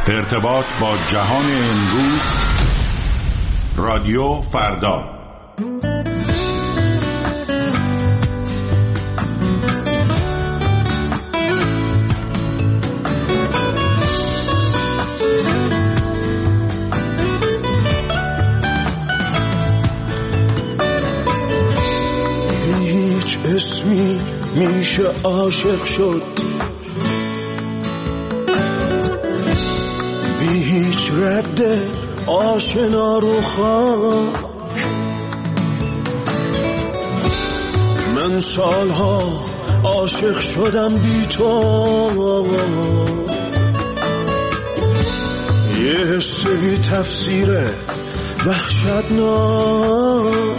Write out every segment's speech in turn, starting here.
ارتباط با جهان امروز. رادیو فردا. هیچ اسمی میشه عاشق شد، بی هیچ رد آشنا رو خاک. من سالها عاشق شدم بی تو، یه حس بی تفسیر وحشتناک.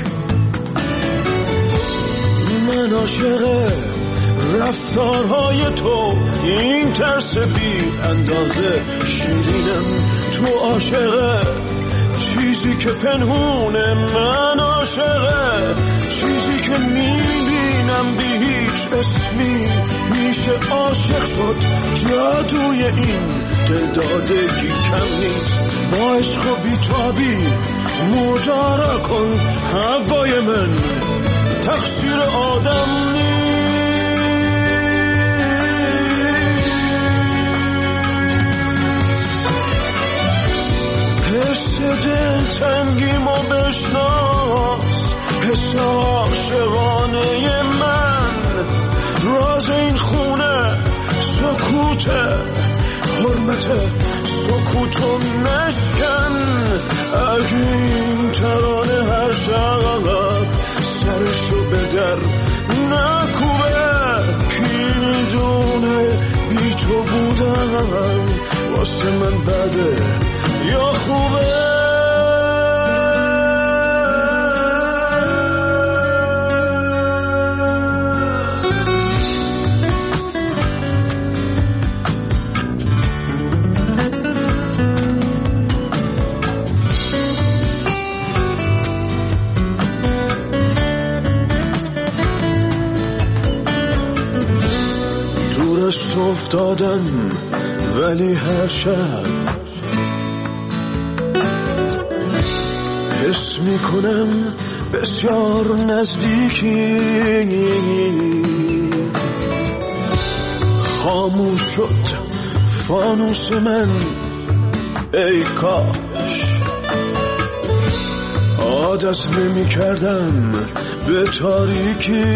من عاشق رفتارهای تو، این ترس بی اندازه شیرینم. تو عاشق چیزی که پنهونه، من عاشق چیزی که میبینم. بی هیچ اسمی میشه عاشق شد، جادوی این دلدادگی کم نیست. با عشق و بیتابی ماجرا کن، هوای من تقصیر آدم نیست. حس دل تنگیمو بشناس، حس عاشقانه من. راز این خونه سکوته، حرمت سکوتو نشکن. اگه این ترانه هر شب سرشو به در نکوبه، کی میدونه بی تو بودن واسه من بده یا خوبه. دورست افتادم ولی هر شب حس میکنم بسیار نزدیکی. خاموش شد فانوس من، ای کاش عادت نمی کردم به تاریکی.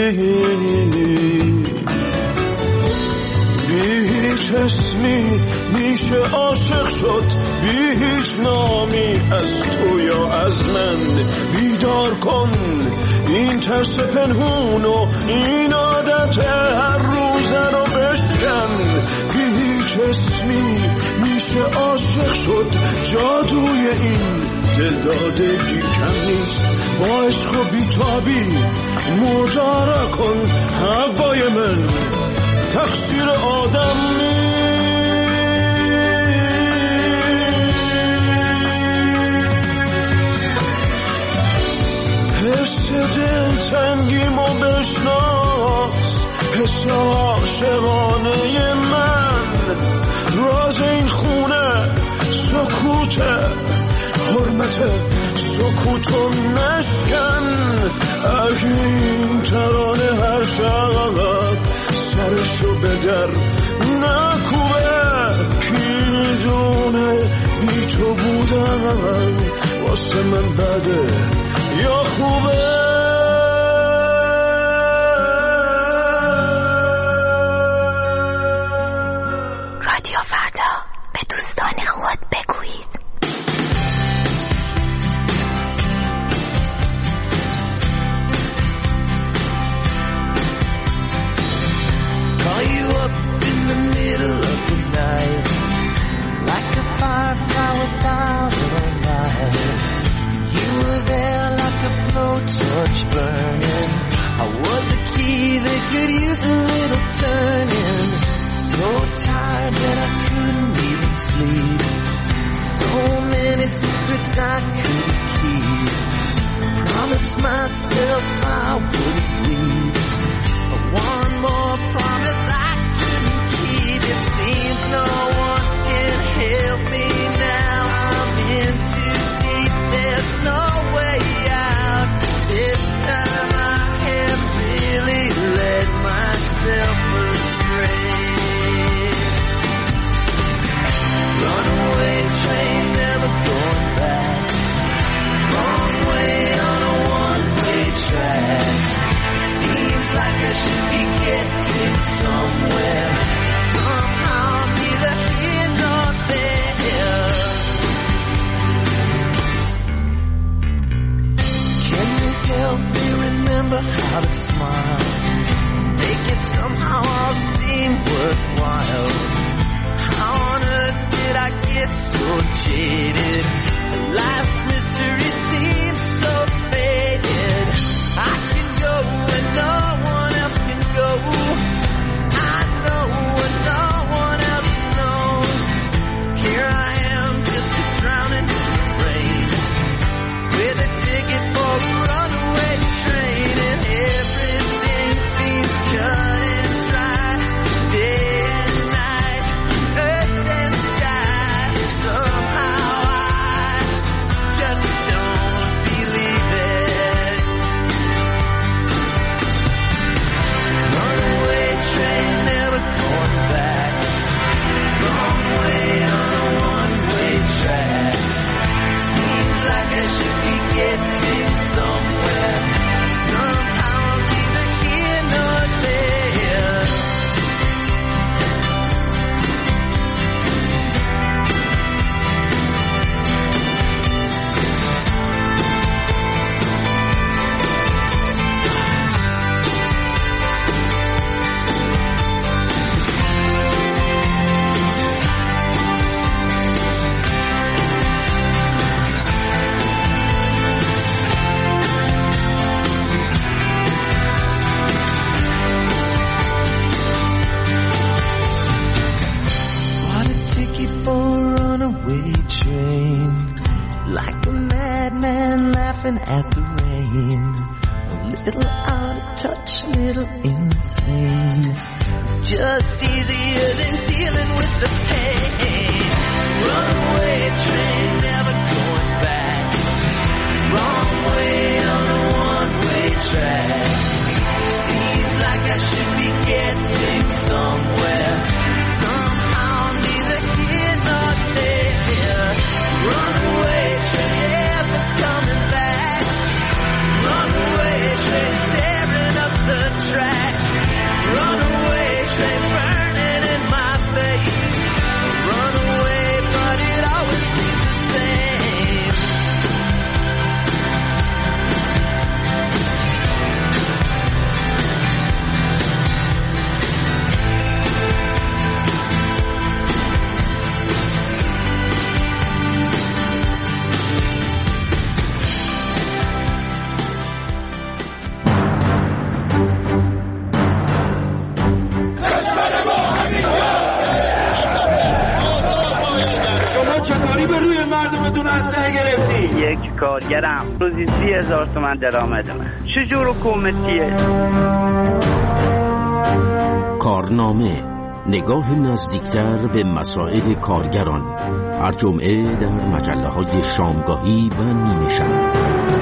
بی هیچ اسمی میشه عاشق شد، بی هیچ نامی از تو یا از من. بیدار کن این ترس پنهون و این عادت هر روزه رو بشکن. بی هیچ اسمی میشه عاشق شد، جادوی این دلدادگی کم نیست. با عشق و بیتابی ماجرا کن، هوای من تقصیر آدم نیست. حس دل تنگیمو بشناس، حس عاشقانه من. راز این خونه سکوته، حرمت سکوتو نشکن. اگه این ترانه هر شب سرشو به در نکوبه، کی میدونه بی تو بودن واسه من بده یا خوبه. رادیو فردا، به دوستان خود بگویید. Like a firefly without a light, you were there like a blowtorch burning. I was a key that could use a little turning. So tired that I couldn't even sleep. So many secrets I couldn't keep. I promised myself I wouldn't leave, but one more promise I couldn't keep. It seems no one can you're jaded. Life's mystery seems so faded. I can go when no one else can go. I know when no one else knows. Here I am, just a drowning in the rain, with a ticket for a runaway train, and everything seems cut and dry. Day and night, earth and sky. Somehow I just don't believe it. Runaway train, never going back. Wrong way on a one-way track. Seems like I should be getting somewhere. Somehow I'm neither here nor there. Bought a ticket for a runaway train, like a madman laughing at the rain. A little out of touch, little insane. It's just easier than dealing with the pain. Runaway train, never going back. Wrong way on a one-way track. Seems like I should be getting somewhere. Somehow neither here nor there. Runaway train, never coming back. Runaway train, tearing up the track. Runaway train, burning in my face. Runaway, but it always seems the same. شما چه کاری به روی مردمتون اسلحه گرفتی؟ یک کارگرم روزی 30,000 تومان درآمدمه. چجور حکومتیه؟ کارنامه، نگاه نزدیکتر به مسائل کارگران، هر جمعه در مجله‌های شامگاهی و نیمه شب.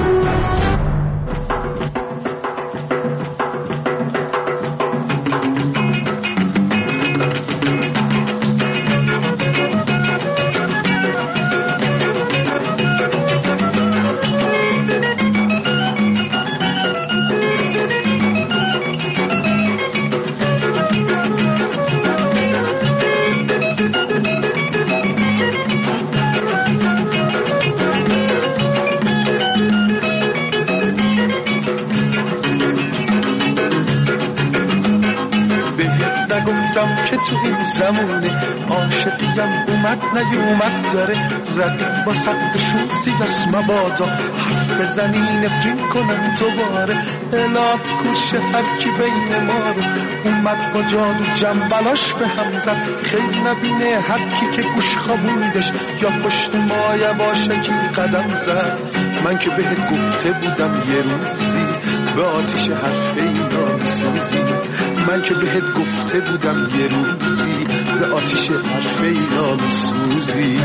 که تو این زمونه عاشقیم اومد نیومد داره رقیب با سقفشون سیاس مبادا حرف بزنی نفرین کنن دوباره اله کوشه هرکی بین ما رو اومد با جادو جنبلاش به هم زد خیلی نبینه هرکی که گوش خوابوندش یا پشت ما یواشکی قدم زد. من که بهت گفته بودم یه روزی به آتیش حرف اینا میسوزی. من که بهت گفته بودم یه روزی به آتیش حرف اینا میسوزی.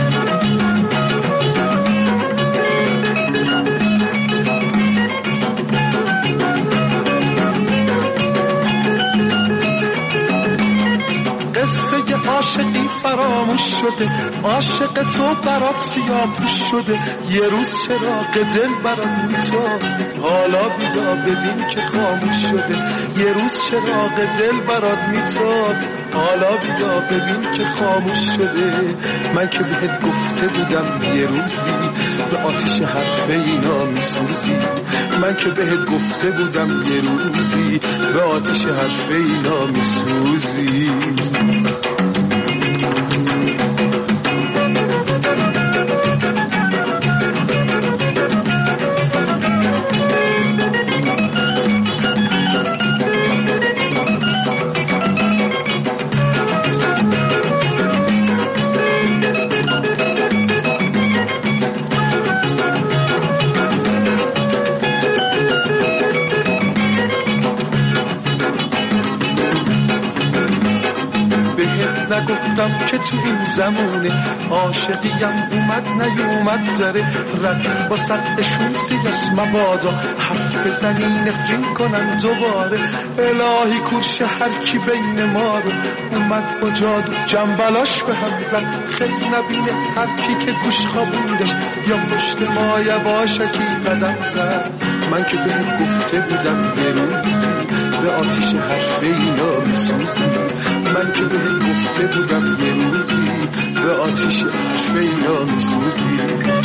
قصه عاشقی فراموش شده عاشق تو برات سیاپوش شده یه روز چراغ دل برات میتاب حالا بیدا ببین که خاموش شده یه روز چراغ دل برات میتاب حالا بیدا ببین که خاموش شده. من که بهت گفته بودم یه روزی به آتیش حرف اینا میسوزی. من که بهت گفته بودم یه روزی به آتیش حرف اینا میسوزی. گفتم که تو این زمونه عاشقیم اومد نیومد داره رد با سطحشون سیدست مبادا حرف بزنی نفرین کنن دوباره الهی کورش هر کی بین ما رو اومد با جادو جنبلاش به هم زد خیلی نبینه هر کی که گوش خوابوندش یا پشت ما یواشکی قدم زد من که بهت گفته بودم یه روزی به آتیش حرف اینا میسوزی من که بهت گفته بودم یه روزی به آتیش حرف اینا میسوزی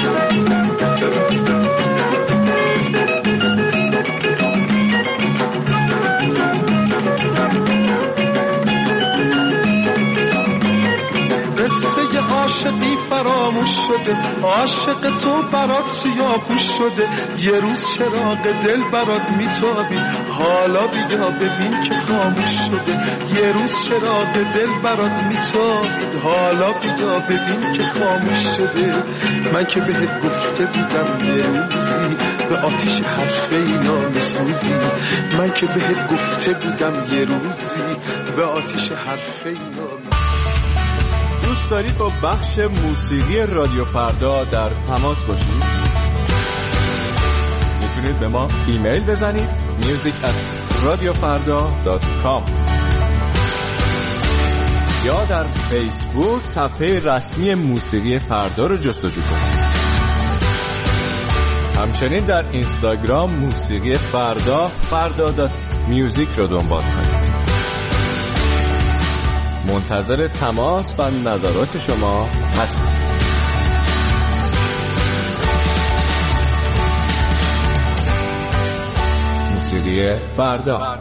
قصه عاشقی فراموش شده عاشق تو برات سیاه‌پوش شده یه روز چراغ دل برات میتابید حالا بیا ببین که خاموش شده یه روز چراغ دل برات میتابید حالا بیا ببین که خاموش شده من که بهت گفته بودم یه روزی به آتیش حرف اینا میسوزی من که بهت گفته بودم یه روزی به آتیش حرف اینا دوست دارید با بخش موسیقی رادیو فردا در تماس باشید؟ میتونید به ما ایمیل بزنید music@radiofarda.com یا در فیسبوک صفحه رسمی موسیقی فردا رو جستجو کنید. همچنین در اینستاگرام موسیقی فردا.music رو دنبال کنید. منتظر تماس و نظرات شما هستم. موسیقی فردا.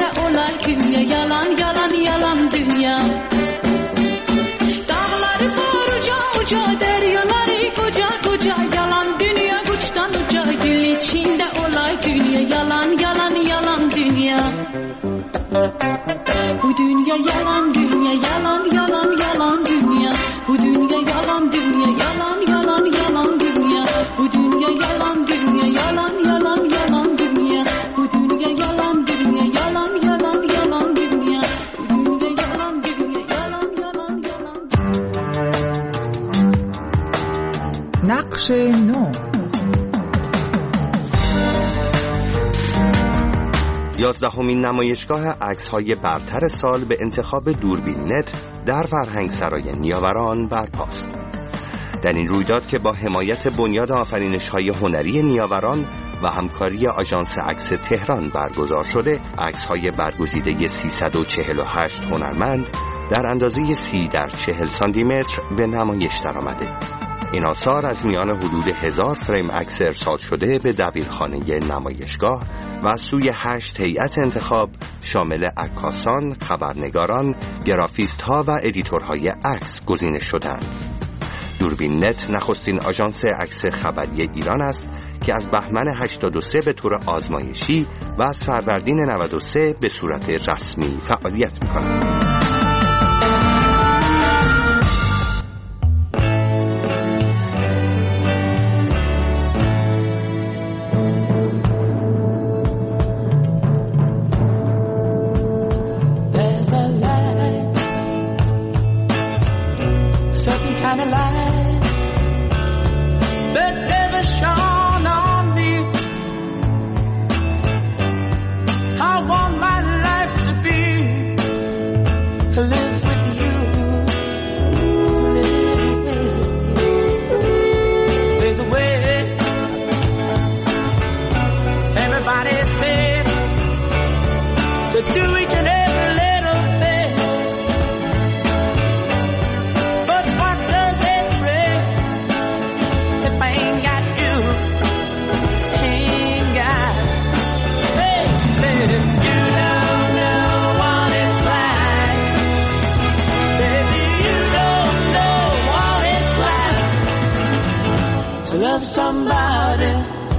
Yalan dünya. Dağları Bu dünya yalan dünya, yalan yalan yalan dünya. Bu dünya yalan dünya, yalan yalan yalan dünya. Bu dünya yalan dünya, yalan yalan yalan dünya. Bu dünya yalan dünya, yalan yalan yalan dünya. Bu dünya yalan dünya, yalan yalan yalan. نقش نو. 11مین نمایشگاه عکس‌های برتر سال به انتخاب دوربین نت در فرهنگسرای نیاوران برپاست. در این رویداد که با حمایت بنیاد آفرینش‌های هنری نیاوران و همکاری آژانس عکس تهران برگزار شده، عکس‌های برگزیده 348 هنرمند در اندازه 30 در 40 سانتی متر به نمایش درآمده. این آثار از میان حدود 1000 فریم عکس ارسال شده به دبیرخانه نمایشگاه و از سوی 8 هیئت انتخاب شامل عکاسان، خبرنگاران، گرافیست ها و ادیتورهای عکس گزینش شدند. دوربین نت نخستین آژانس عکس خبری ایران است که از بهمن 83 به طور آزمایشی و از فروردین 93 به صورت رسمی فعالیت می‌کند. Kind of light that never shone on me. I want my life to be to live with you, live with you. There's a way everybody said to do each and every little thing. I ain't got you, ain't got, hey, baby, you don't know what it's like, baby, you don't know what it's like, to love somebody,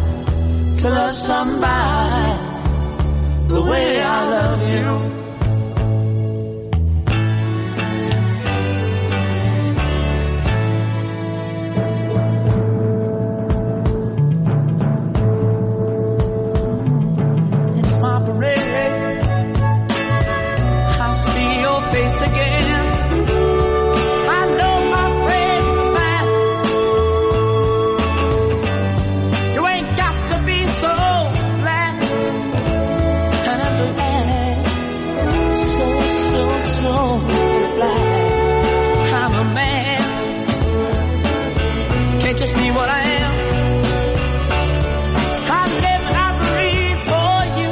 the way I love you. Can't you see what I am? I live and I breathe for you.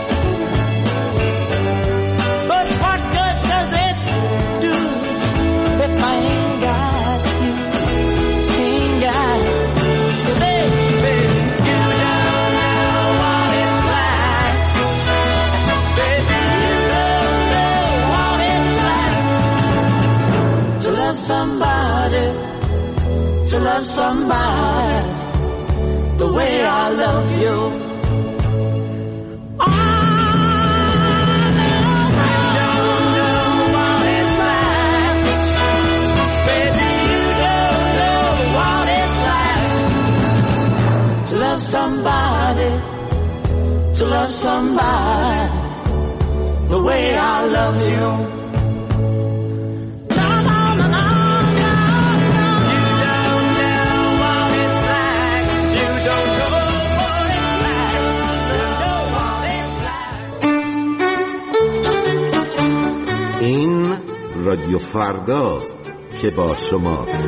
But what good does it do if I ain't got you? Ain't got you, baby. You don't know what it's like, baby. You don't know what it's like to love somebody. To love somebody the way I love you. Oh, no, you don't know what it's like, baby. You don't know what it's like to love somebody the way I love you. این رادیو فرداست که با شماست.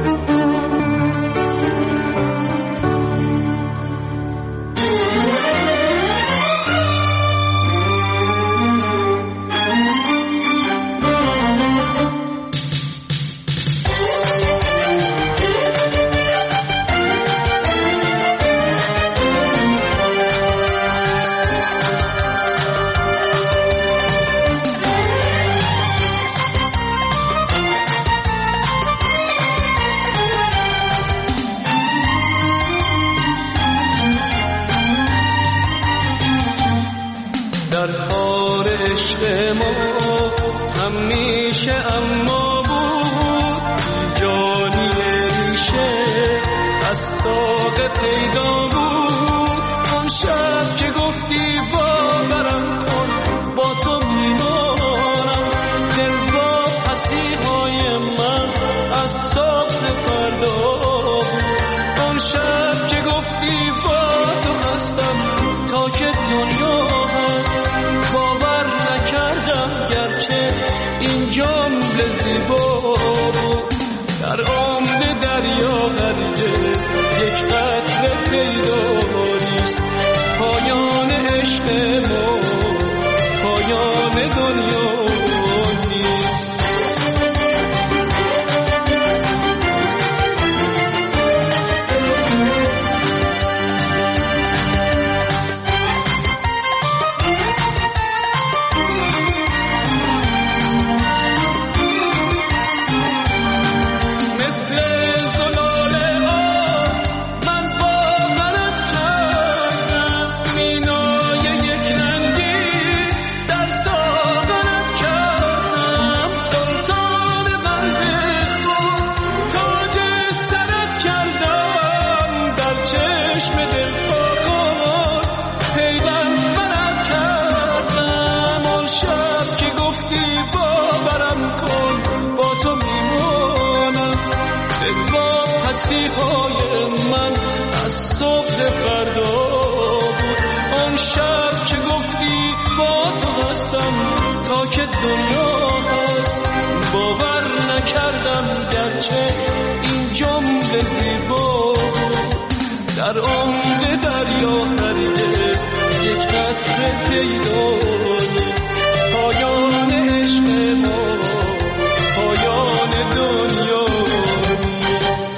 های من از صبح فردا بود. آن شب که گفتی با تو هستم تا که دنیا هست، باور نکردم گرچه این جمله زیبا بود. در عمق دریا هرگز یک قطره پیدا نیست. پایان عشق ما پایان دنیا نیست.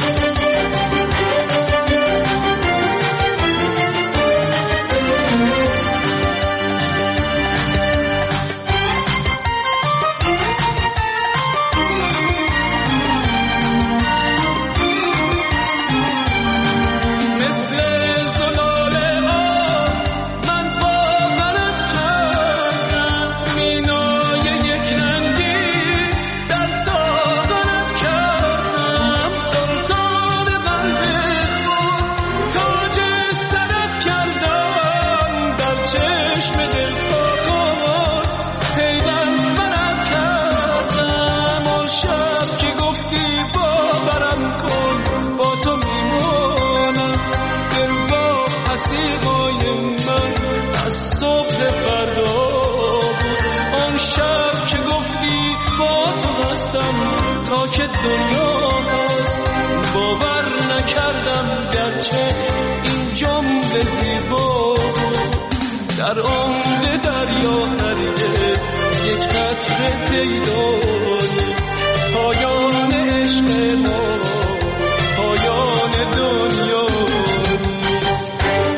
دنیا هست، باور نکردم گرچه این جمله زیبا بود. در عمق دریا هرگز یک قطره پیدا نیست. پایان عشق ما پایان دنیا نیست.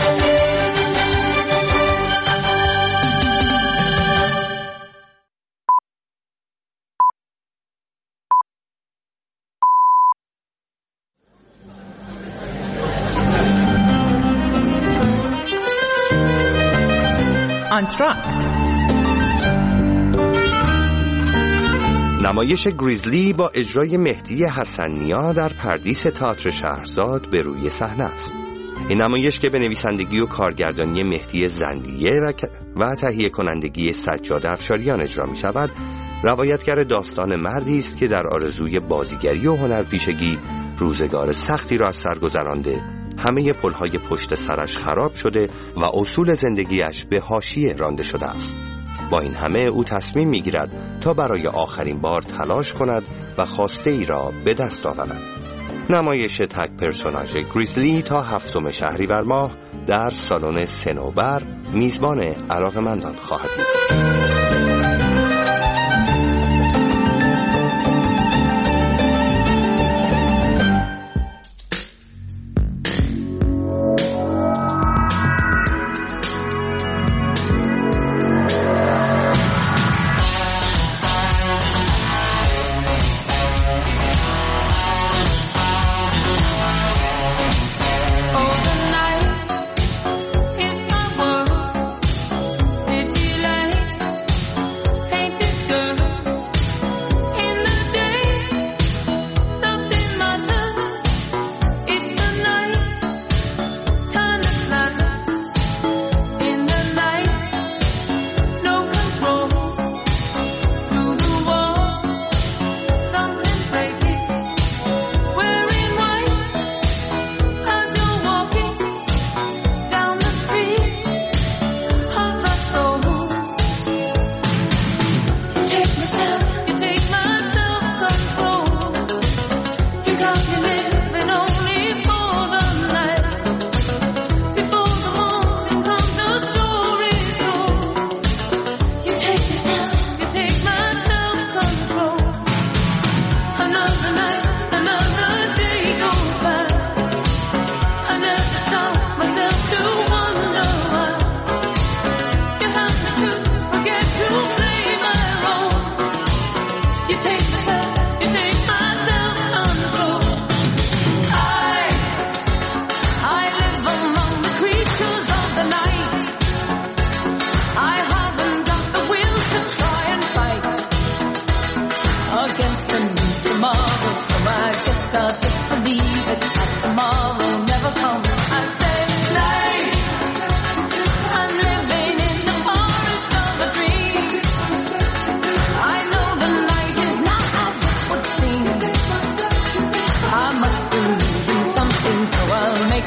نمایش گریزلی با اجرای مهدی حسن‌نیا در پردیس تئاتر شهرزاد به روی صحنه است. این نمایش که به نویسندگی و کارگردانی مهدی زندیه و تهیه کنندگی سجاد افشاریان اجرا می شود، روایتگر داستان مردی است که در آرزوی بازیگری و هنرپیشگی روزگار سختی را از سر گذرانده، همه پلهای پشت سرش خراب شده و اصول زندگیش به حاشیه رانده شده است. با این همه او تصمیم میگیرد تا برای آخرین بار تلاش کند و خواسته ای را به دست آورد. نمایش تک پرسوناژ گریزلی تا 7 شهریور ماه در سالن صنوبر میزبان علاقه‌مندان خواهد بود.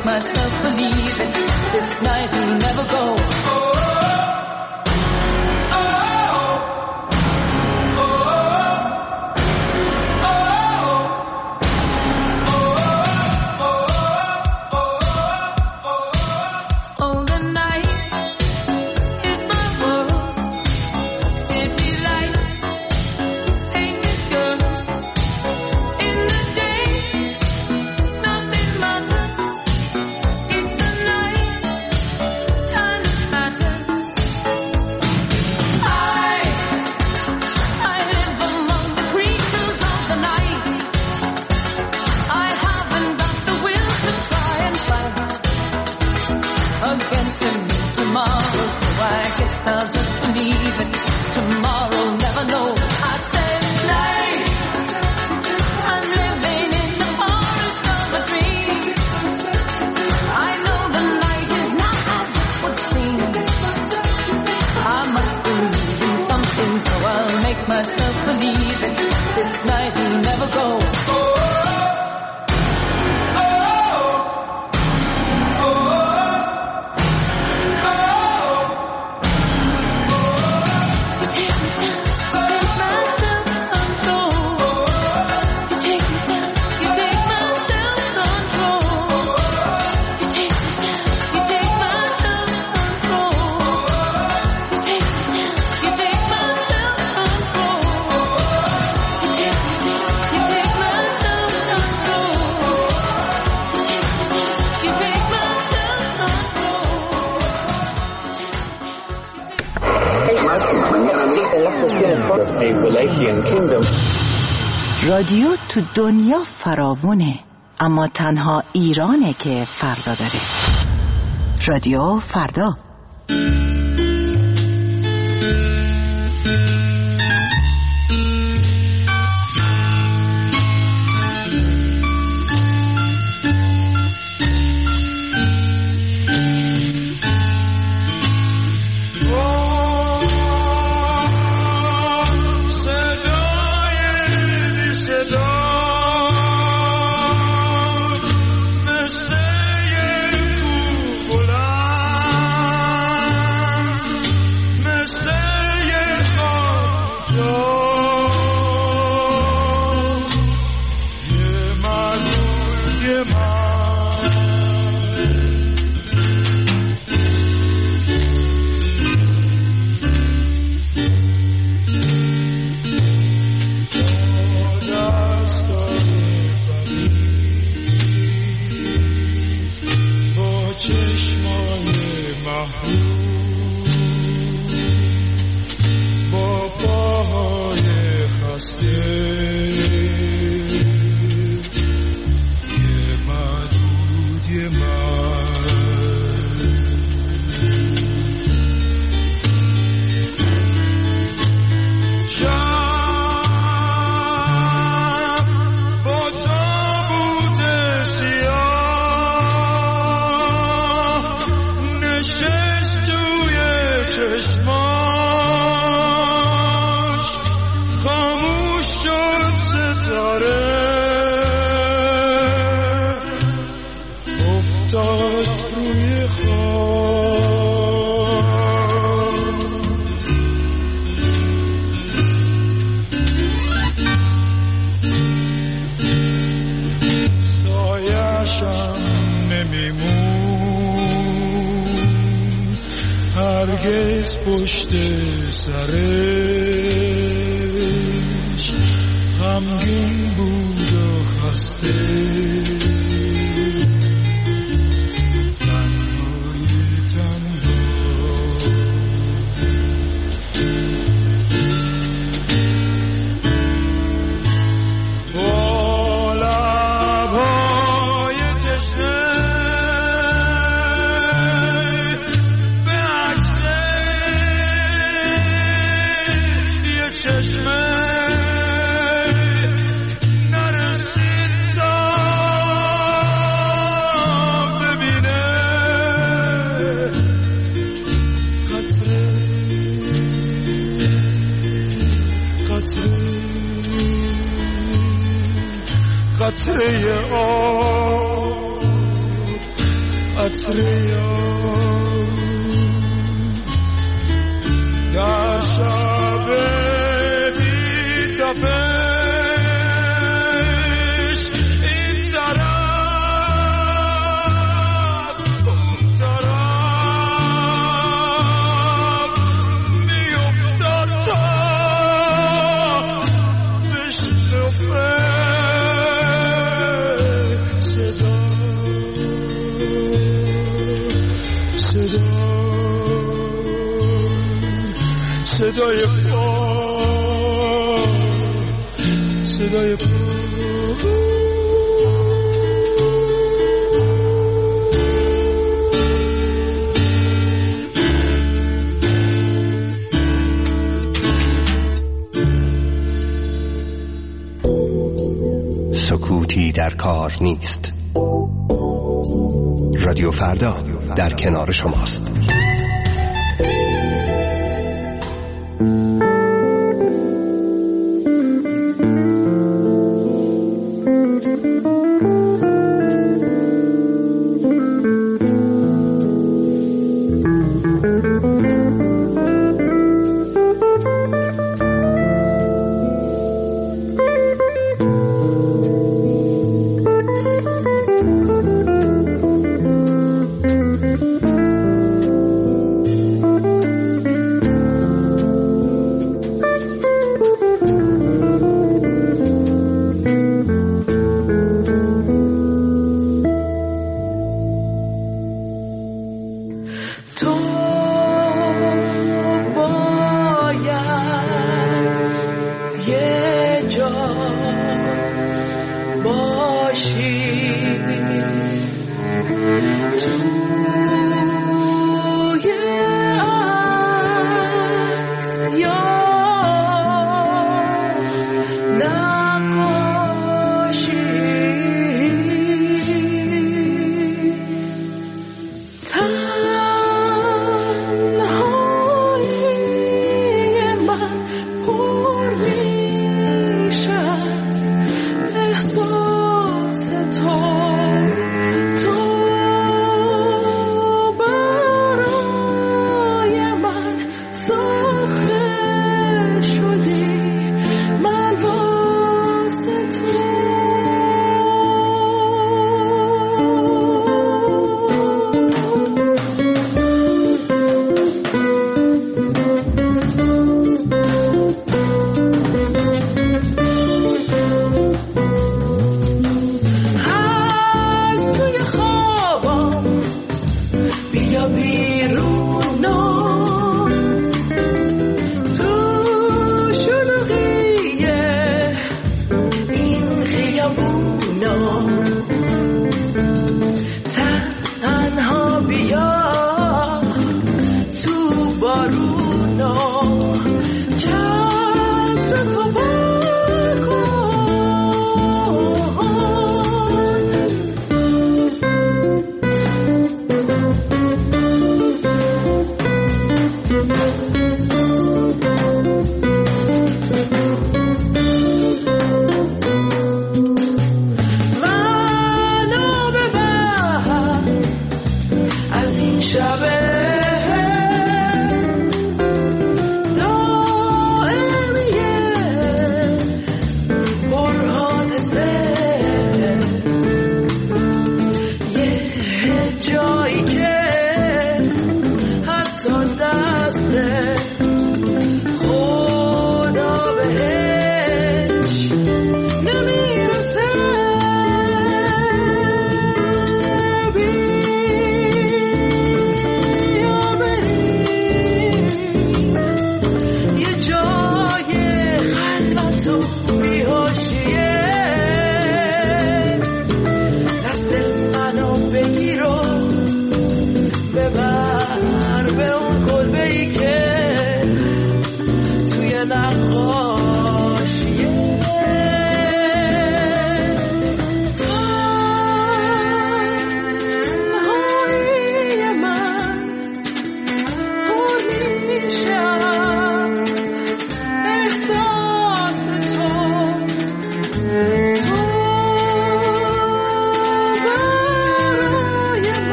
make myself believe it. This night will never go. رادیو تو دنیا فراوونه، اما تنها ایرانه که فردا داره. رادیو فردا. هرگز پشت سرش غمگین بود و خسته تنهای تنها با لبهای تشنه چشمه نرسید تا ببینه قطره قطره قطره آب قطریان در شب بی تپش این طرف اون طرف میافتد تا بشنفه صدای پا صدای پا سکوتی در کار نیست. رادیو فردا در کنار شماست.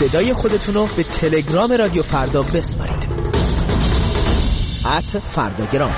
صدای خودتون رو به تلگرام رادیو فردا بسپارید. @فرداگرام.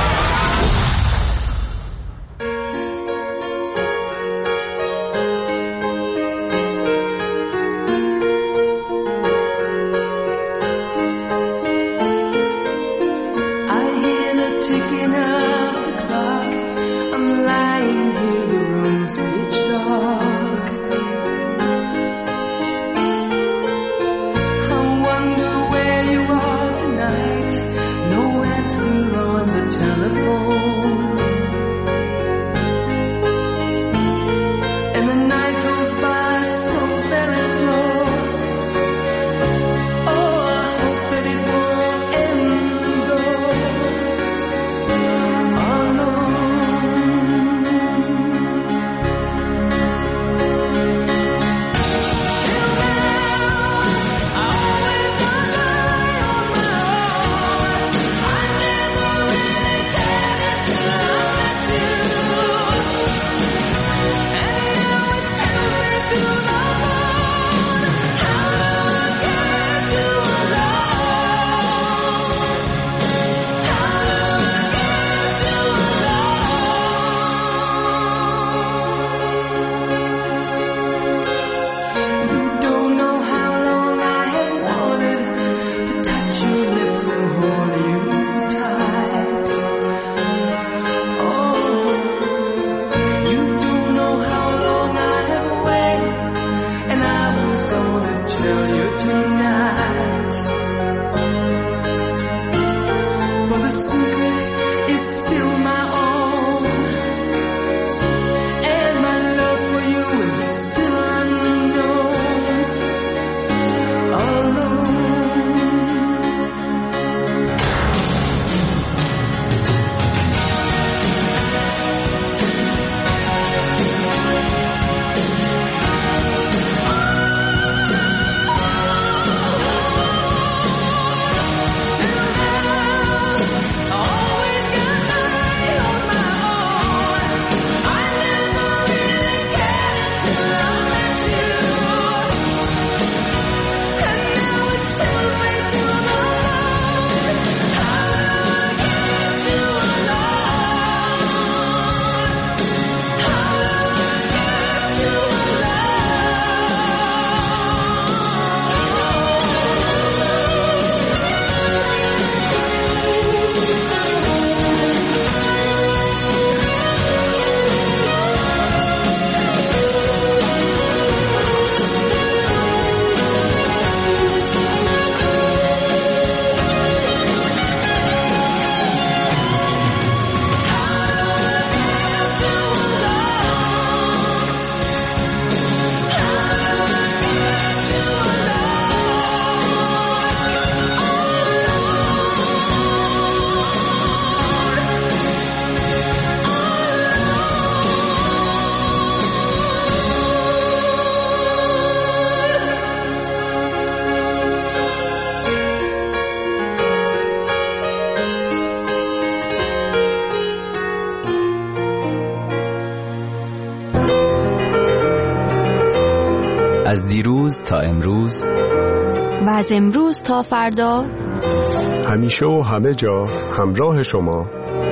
از دیروز تا امروز و از امروز تا فردا، همیشه و همه جا همراه شما.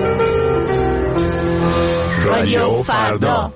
رادیو فردا.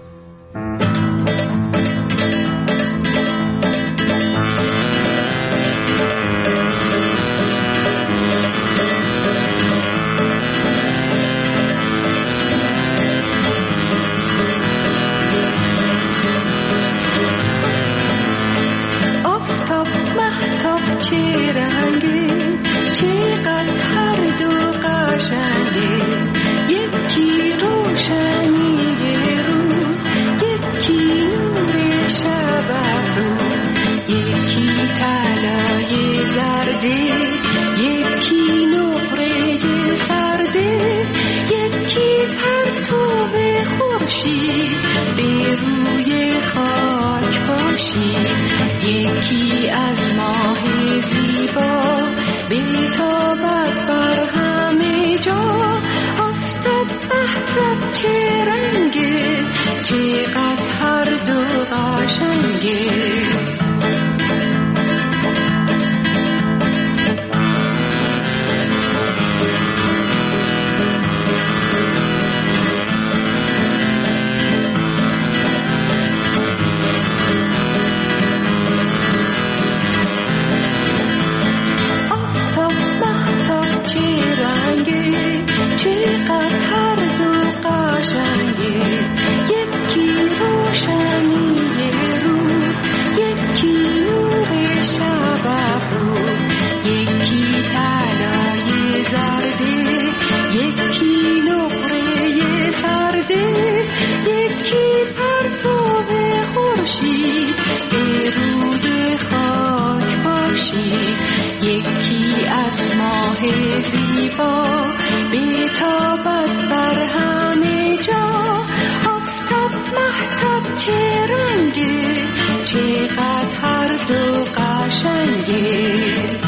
زیبا بیتابد بر همه جا. آفتاب مهتاب چه رنگه، چقدر هر دو قشنگه.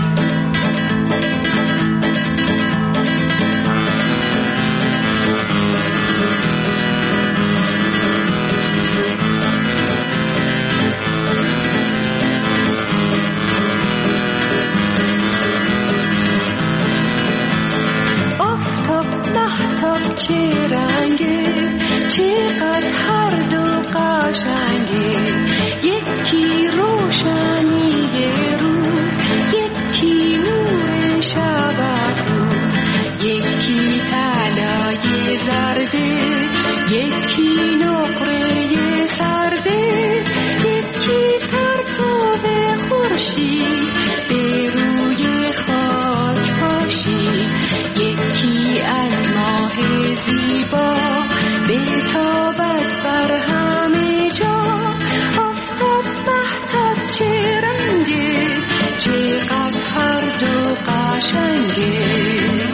چه رنگه، چقدر هر دو قشنگه. یکی روشنی روز، یکی نور شب افروز. یکی طلای زرده، یکی نقره سرده. یکی پرتو خورشید به روی خاک پاشید. یکی از ماه زیبا بیتابد بر همه جا. آفتاب مهتاب چه رنگه، چقدر هر دو قشنگه.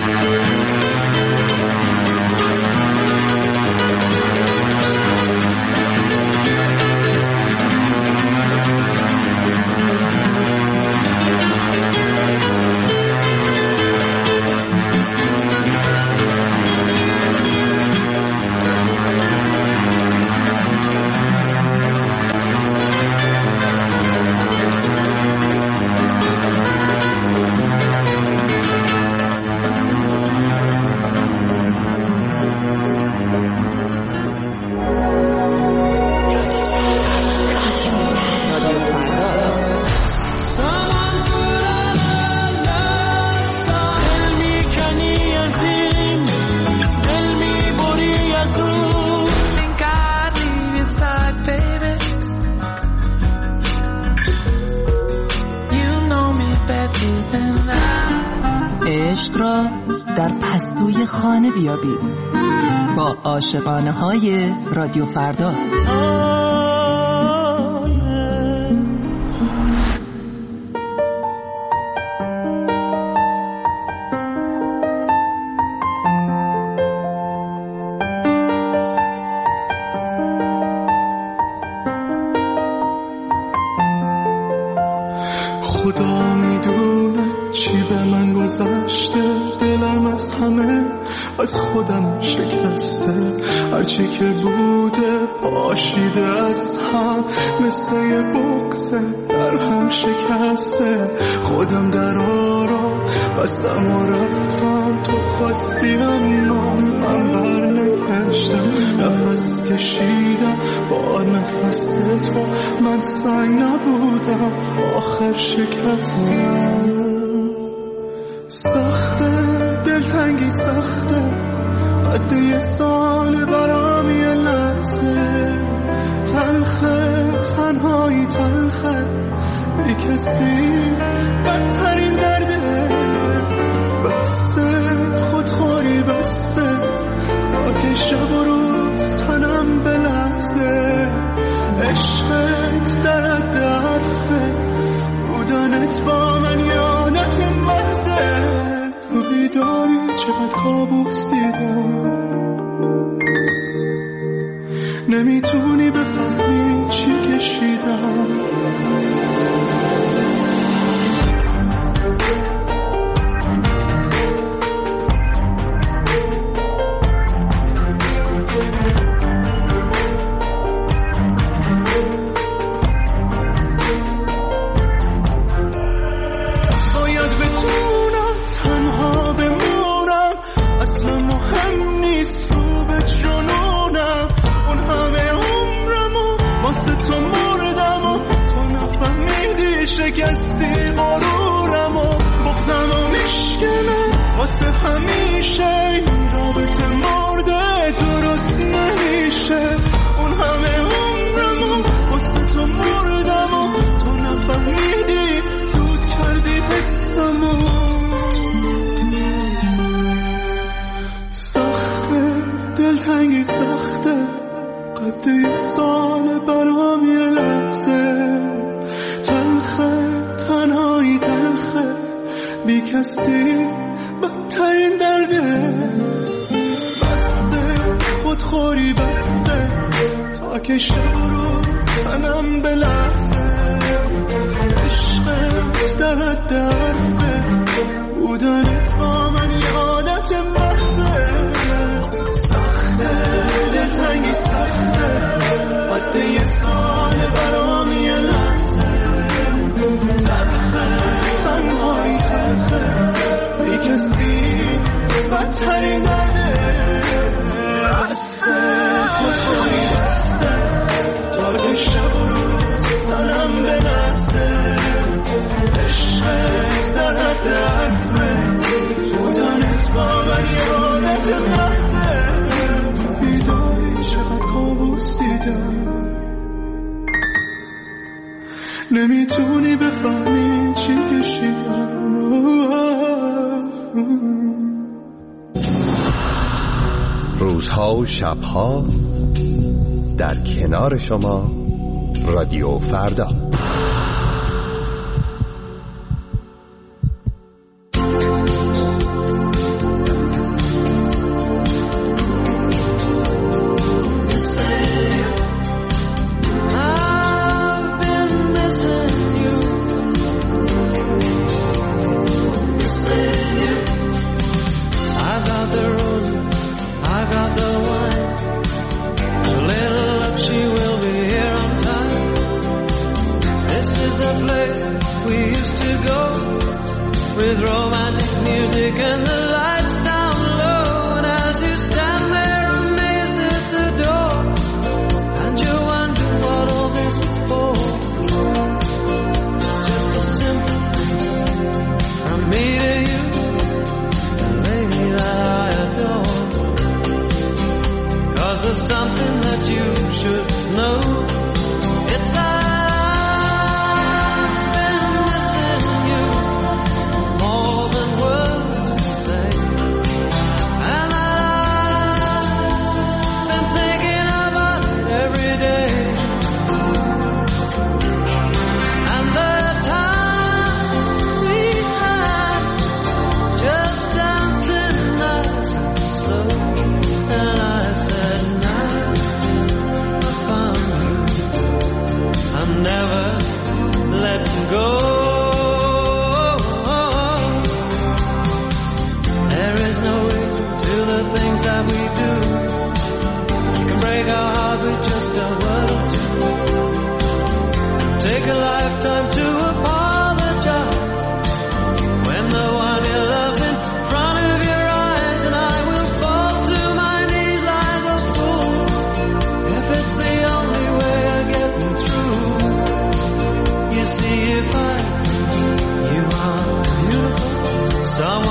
عشق را در پستوی خانه بیابید با عاشقانه های رادیو فردا. خدا میدونه چی به من گذشته، دلم از همه از خودم شکسته. هرچی که بوده پاشیده از هم، مثل یه بغضه در هم شکسته. خودم در آرا بستم و رفتم، تو خواستی اما من بر نکشتم. نفس کشیدم با نفس تو، من سنگ نبودم آخر شکستم. سخته دلتنگی سخته، قد یه سال برام یه لحظه. تلخه تنهایی تلخه، بی کسی بدترین درده. بسته خودخوری بسته، تا که شب و روز تنم بلرزه. عشقت در حد حرفه، بودنت با من یادت محضه. تو بیداری چقدر کابوس دیدم، نمیتونی بفهمی چی کشیدم. شکستی غرورم و بغضم و میشکنه واسه همیشه. این رابطه مرده درست نمیشه. اون همه عمرم و واسه تو مردم و تو نفهمیدی، دود کردی حسمو. سخته دلتنگی سخته، قد یه سال برام یه لحظه. تلخه تنهایی تلخه، بی کسی بدتر بدترین درده. بسته خودخوری بسته تا که شب و روز تنم بلرزه. عشقت در حد حرفه، بودنت با من یه عادت محضه. سخته دلتنگی سخته، عده یه سال برام یه لحظه. تلخه تنهایی تلخه، بی کسی بدترین درده. بسته خودخوری بسته تا که شب و روز تنم بلرزه. عشقت در حد حرفه، بودنت با من یه عادت محضه. بیداری چقدر کابوس دیدم، نمیتونی بفهمی چی کشیدم. روزها و شبها در کنار شما رادیو فردا. Some